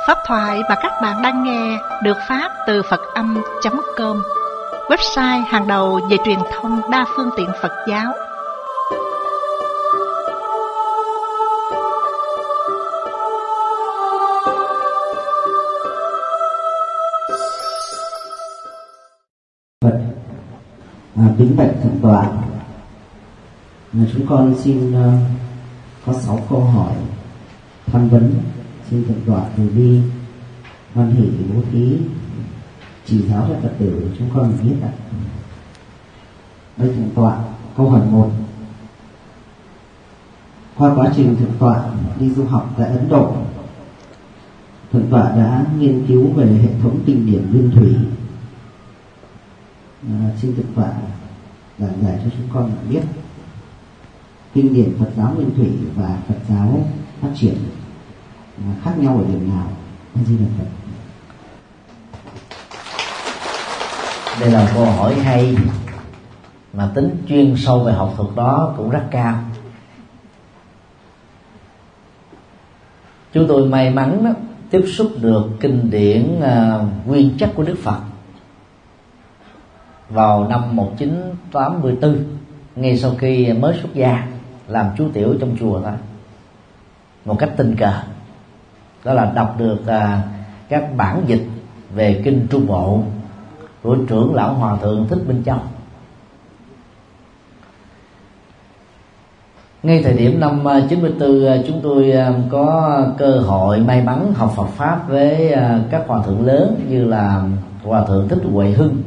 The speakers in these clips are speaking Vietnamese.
Pháp thoại mà các bạn đang nghe được phát từ Phật-âm.com, website hàng đầu về truyền thông đa phương tiện Phật giáo. Kính bạch thượng tọa, chúng con xin có 6 câu hỏi tham vấn, xin thượng tọa từ bi hoan hỷ bố thí chỉ giáo cho Phật tử chúng con biết ạ. Đây thượng tọa, câu hỏi 1. Qua quá trình thượng tọa đi du học tại Ấn Độ, thượng tọa đã nghiên cứu về hệ thống kinh điển nguyên thủy. Xin thượng tọa giảng giải cho chúng con biết kinh điển Phật giáo nguyên thủy và Phật giáo phát triển khác nhau ở điểm nào? Di Đà Phật. Đây là câu hỏi hay mà tính chuyên sâu về học thuật đó cũng rất cao. Chúng tôi may mắn đó, tiếp xúc được kinh điển nguyên chất của Đức Phật vào năm 1984, ngay sau khi mới xuất gia làm chú tiểu trong chùa thôi, một cách tình cờ. Đó là đọc được các bản dịch về kinh Trung Bộ của trưởng lão Hòa thượng Thích Minh Châu. Ngay thời điểm năm 94, chúng tôi có cơ hội may mắn học Phật pháp với các hòa thượng lớn như là Hòa thượng Thích Huệ Hưng,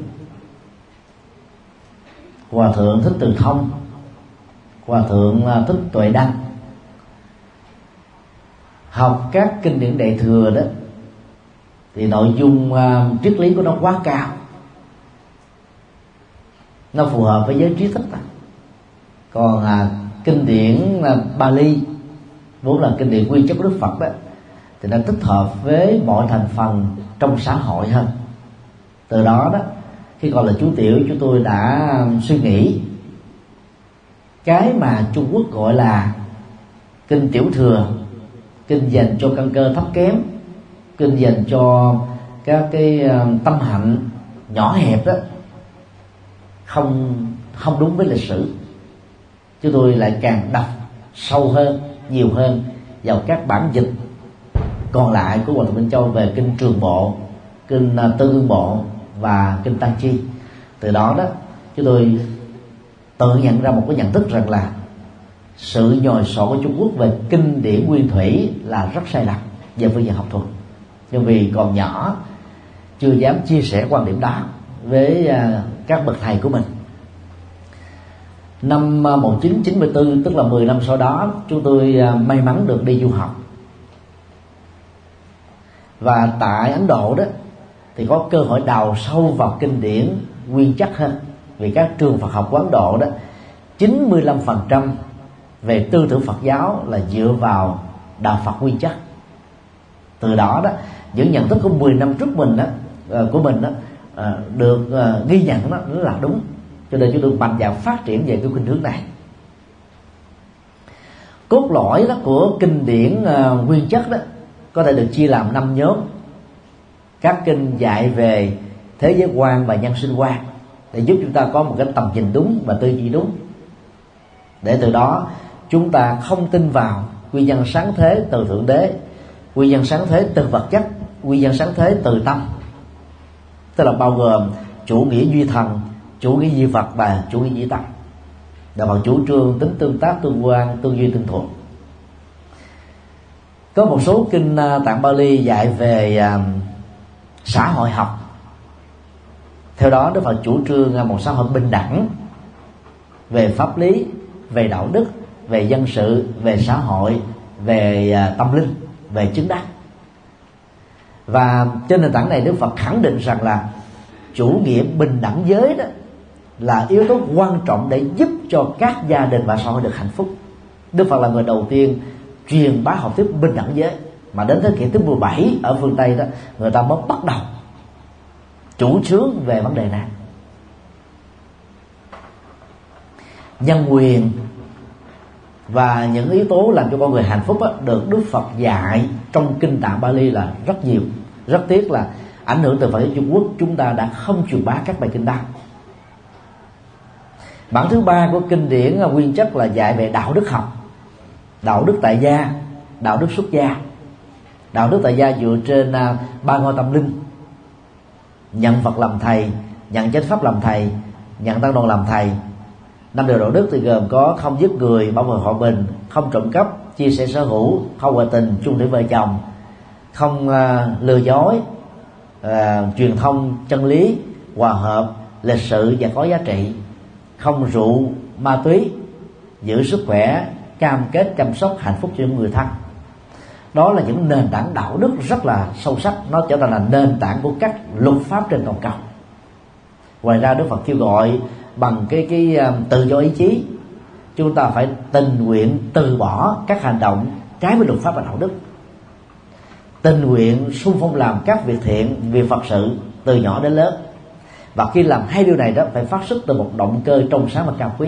Hòa thượng Thích Từ Thông, Hòa thượng Thích Tuệ Đăng. Học các kinh điển Đại thừa đó thì nội dung triết lý của nó quá cao, nó phù hợp với giới trí thức đó. Còn kinh điển Bali vốn là kinh điển nguyên chất của Đức Phật đó thì nó thích hợp với mọi thành phần trong xã hội hơn. Từ đó đó, khi còn là chú tiểu, chúng tôi đã suy nghĩ cái mà Trung Quốc gọi là kinh tiểu thừa, kinh dành cho căn cơ thấp kém, kinh dành cho các cái tâm hạnh nhỏ hẹp đó, không đúng với lịch sử. Chúng tôi lại càng đọc sâu hơn, nhiều hơn vào các bản dịch còn lại của Hòa thượng Minh Châu về kinh Trường Bộ, kinh Tư Ương Bộ và kinh Tăng Chi. Từ đó đó, chúng tôi tự nhận ra một cái nhận thức rằng là sự nhồi sổ của Trung Quốc về kinh điển nguyên thủy là rất sai lầm về phương diện học thuật. Nhưng vì còn nhỏ, chưa dám chia sẻ quan điểm đó với các bậc thầy của mình. Năm 1994, tức là 10 năm sau đó, chúng tôi may mắn được đi du học. Và tại Ấn Độ đó thì có cơ hội đào sâu vào kinh điển nguyên chất hơn. Vì các trường Phật học của Ấn Độ đó, 95% về tư tưởng Phật giáo là dựa vào đạo Phật nguyên chất. Từ đó đó, những nhận thức của 10 năm trước mình đó, của mình đó, được ghi nhận đó, nó là đúng. Cho nên chúng tôi mạnh dạn phát triển về cái khuynh hướng này. Cốt lõi đó của kinh điển nguyên chất đó có thể được chia làm 5 nhóm. Các kinh dạy về thế giới quan và nhân sinh quan để giúp chúng ta có một cái tầm nhìn đúng và tư duy đúng. Để từ đó chúng ta không tin vào nguyên nhân sáng thế từ Thượng Đế, nguyên nhân sáng thế từ vật chất, nguyên nhân sáng thế từ tâm, tức là bao gồm chủ nghĩa duy thần, chủ nghĩa duy vật và chủ nghĩa duy tâm. Đạo Phật chủ trương tính tương tác, tương quan, tương duy, tương thuận. Có một số kinh tạng Bali dạy về xã hội học. Theo đó, Đức Phật chủ trương một xã hội bình đẳng về pháp lý, về đạo đức, về dân sự, về xã hội, về tâm linh, về chứng đắc. Và trên nền tảng này, Đức Phật khẳng định rằng là chủ nghĩa bình đẳng giới đó là yếu tố quan trọng để giúp cho các gia đình và xã hội được hạnh phúc. Đức Phật là người đầu tiên truyền bá học thuyết bình đẳng giới, mà đến thế kỷ thứ 17 ở phương Tây đó, người ta mới bắt đầu chủ trương về vấn đề này. Nhân quyền Và những yếu tố làm cho con người hạnh phúc được Đức Phật dạy trong kinh Tạng Bali là rất nhiều. Rất tiếc là ảnh hưởng từ Phật giáo Trung Quốc, chúng ta đã không truyền bá các bài kinh đó. Bản thứ ba của kinh điển nguyên chất là dạy về đạo đức học, đạo đức tại gia, đạo đức xuất gia. Đạo đức tại gia dựa trên ba ngôi tâm linh: nhận Phật làm thầy, nhận chánh pháp làm thầy, nhận tăng đoàn làm thầy. 5 điều đạo đức thì gồm có không giết người, bảo vệ hòa bình, không trộm cắp, chia sẻ sở hữu, không ngoại tình, chung thủy vợ chồng, không lừa dối, truyền thông chân lý, hòa hợp, lịch sự và có giá trị, không rượu, ma túy, giữ sức khỏe, cam kết chăm sóc hạnh phúc cho những người thân. Đó là những nền tảng đạo đức rất là sâu sắc, nó trở thành là nền tảng của các luật pháp trên toàn cầu. Ngoài ra Đức Phật kêu gọi bằng cái tự do ý chí, chúng ta phải tình nguyện từ bỏ các hành động trái với luật pháp và đạo đức, tình nguyện xung phong làm các việc thiện, việc Phật sự từ nhỏ đến lớn. Và khi làm hai điều này đó phải phát xuất từ một động cơ trong sáng và cao quý.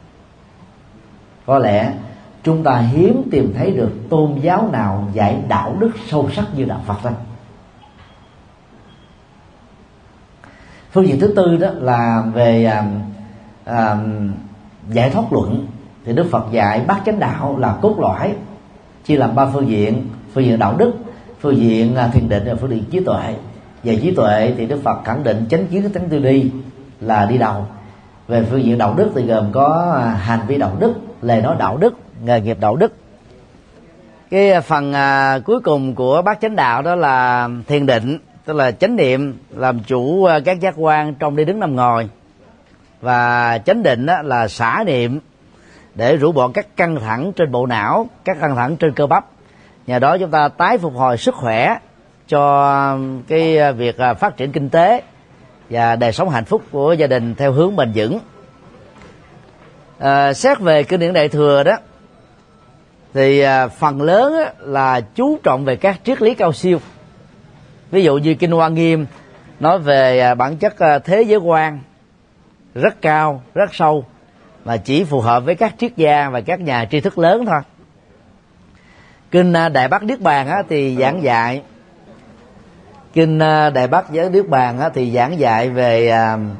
Có lẽ chúng ta hiếm tìm thấy được tôn giáo nào dạy đạo đức sâu sắc như đạo Phật đó. Phương diện thứ tư đó là về giải thoát luận. Thì Đức Phật dạy bát chánh đạo là cốt lõi, chia làm 3 phương diện: phương diện đạo đức, phương diện thiền định và phương diện trí tuệ. Về trí tuệ thì Đức Phật khẳng định chánh kiến chánh tư duy là đi đầu. Về phương diện đạo đức thì gồm có hành vi đạo đức, lời nói đạo đức, nghề nghiệp đạo đức. Cái phần cuối cùng của bát chánh đạo đó là thiền định, tức là chánh niệm làm chủ các giác quan trong đi đứng nằm ngồi. Và chánh định đó là xả niệm để rũ bỏ các căng thẳng trên bộ não, các căng thẳng trên cơ bắp. Nhờ đó chúng ta tái phục hồi sức khỏe cho cái việc phát triển kinh tế và đời sống hạnh phúc của gia đình theo hướng bền vững. Xét về kinh điển Đại Thừa đó thì phần lớn là chú trọng về các triết lý cao siêu. Ví dụ như kinh Hoa Nghiêm nói về bản chất thế giới quan rất cao, rất sâu, mà chỉ phù hợp với các triết gia và các nhà tri thức lớn thôi. Kinh Đại Bát Niết Bàn thì giảng dạy thì giảng dạy về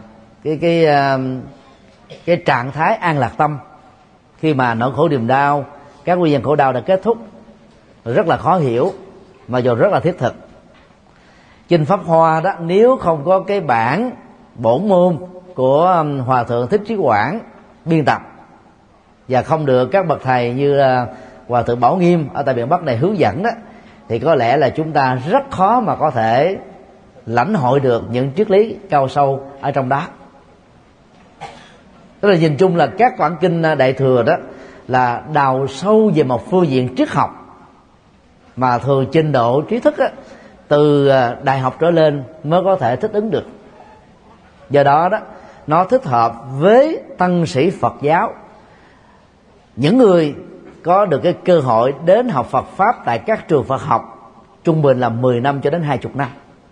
cái trạng thái an lạc tâm khi mà nỗi khổ niềm đau, các nguyên nhân khổ đau đã kết thúc, rất là khó hiểu mà dù rất là thiết thực. Kinh Pháp Hoa đó, nếu không có cái bản bổn môn của Hòa Thượng Thích Trí Quảng biên tập và không được các bậc thầy như Hòa Thượng Bảo Nghiêm ở tại miền Bắc này hướng dẫn đó, thì có lẽ là chúng ta rất khó mà có thể lãnh hội được những triết lý cao sâu ở trong đó. Tức là nhìn chung là các bản kinh Đại Thừa đó là đào sâu về một phương diện triết học mà thường trình độ trí thức từ đại học trở lên mới có thể thích ứng được. Do đó đó nó thích hợp với tăng sĩ Phật giáo, những người có được cái cơ hội đến học Phật pháp tại các trường Phật học trung bình là 10 năm cho đến 20 năm.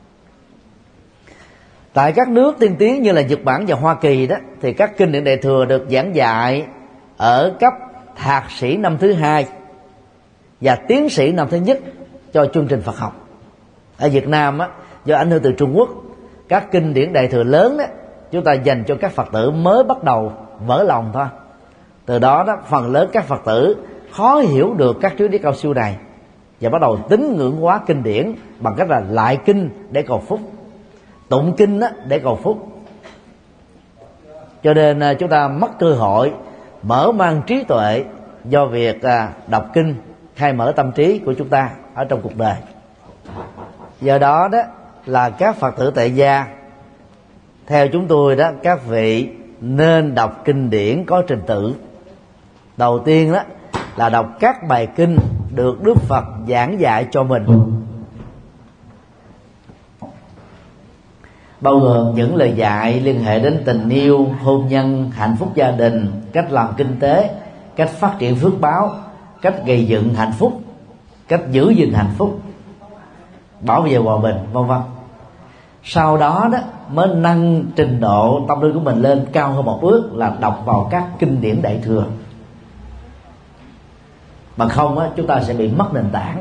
Tại các nước tiên tiến như là Nhật Bản và Hoa Kỳ đó thì các kinh điển Đại Thừa được giảng dạy ở cấp thạc sĩ năm thứ 2 và tiến sĩ năm thứ nhất cho chương trình Phật học. Ở Việt Nam do ảnh hưởng từ Trung Quốc, các kinh điển Đại Thừa lớn đó chúng ta dành cho các Phật tử mới bắt đầu vỡ lòng thôi. Từ đó phần lớn các Phật tử khó hiểu được các triết lý cao siêu này và bắt đầu tín ngưỡng hóa kinh điển bằng cách là lại kinh để cầu phúc, tụng kinh để cầu phúc. Cho nên chúng ta mất cơ hội mở mang trí tuệ do việc đọc kinh khai mở tâm trí của chúng ta ở trong cuộc đời. Do đó đó là các Phật tử tại gia, theo chúng tôi đó, các vị nên đọc kinh điển có trình tự. Đầu tiên đó là đọc các bài kinh được Đức Phật giảng dạy cho mình, bao gồm những lời dạy liên hệ đến tình yêu, hôn nhân, hạnh phúc gia đình, cách làm kinh tế, cách phát triển phước báo, cách gây dựng hạnh phúc, cách giữ gìn hạnh phúc, bảo vệ hòa bình, vân vân. Sau đó đó mới nâng trình độ tâm linh của mình lên cao hơn một bước là đọc vào các kinh điển Đại Thừa. bằng không á, chúng ta sẽ bị mất nền tảng.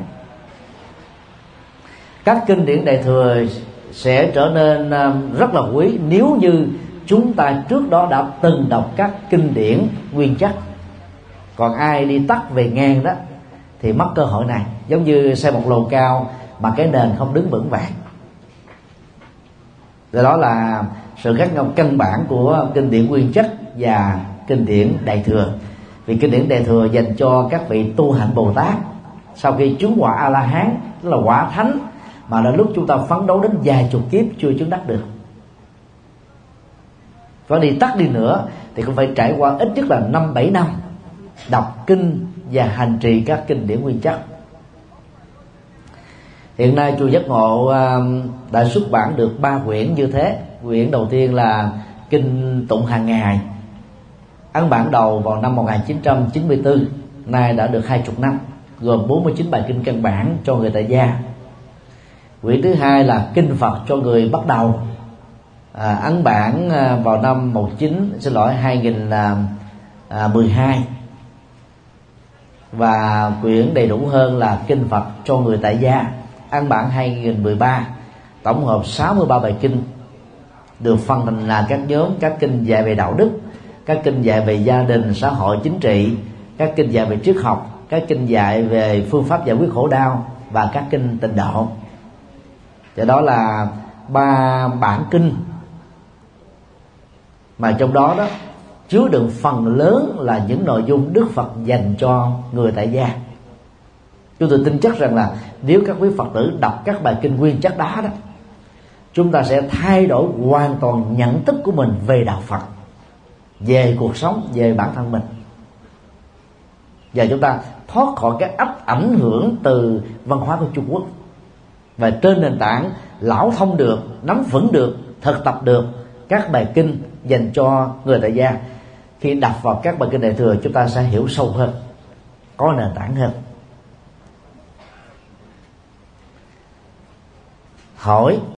Các kinh điển Đại thừa sẽ trở nên rất là quý nếu như chúng ta trước đó đã từng đọc các kinh điển nguyên chất. Còn ai đi tắt về ngang đó thì mất cơ hội này, giống như xây một lầu cao mà cái nền không đứng vững vàng. Đó là sự khác nhau căn bản của kinh điển nguyên chất và kinh điển Đại thừa. Vì kinh điển Đại thừa dành cho các vị tu hạnh Bồ Tát sau khi chứng quả A La Hán, tức là quả thánh, mà đến lúc chúng ta phấn đấu đến vài chục kiếp chưa chứng đắc được. Có đi tắt đi nữa thì cũng phải trải qua ít nhất là 5-7 năm đọc kinh và hành trì các kinh điển nguyên chất. Hiện nay chùa Giác Ngộ đã xuất bản được 3 quyển như thế. Quyển đầu tiên là kinh tụng hàng ngày, ấn bản đầu vào năm 1994, nay đã được 20 năm, gồm 49 bài kinh căn bản cho người tại gia. Quyển thứ hai là kinh Phật cho người bắt đầu, ấn bản vào năm 2012. Và quyển đầy đủ hơn là kinh Phật cho người tại gia, ấn bản 2013, tổng hợp 63 bài kinh, được phân thành là các nhóm: các kinh dạy về đạo đức, các kinh dạy về gia đình, xã hội, chính trị, các kinh dạy về triết học, các kinh dạy về phương pháp giải quyết khổ đau và các kinh tịnh độ. Và đó là 3 bản kinh mà trong đó chứa đựng phần lớn là những nội dung Đức Phật dành cho người tại gia. Chúng tôi tin chắc rằng là nếu các quý Phật tử đọc các bài kinh nguyên chất đó, chúng ta sẽ thay đổi hoàn toàn nhận thức của mình về đạo Phật, về cuộc sống, về bản thân mình, và chúng ta thoát khỏi cái ách ảnh hưởng từ văn hóa của Trung Quốc. Và trên nền tảng lão thông được, nắm vững được, thực tập được các bài kinh dành cho người tại gia, khi đọc vào các bài kinh Đại thừa, chúng ta sẽ hiểu sâu hơn, có nền tảng hơn. Hỏi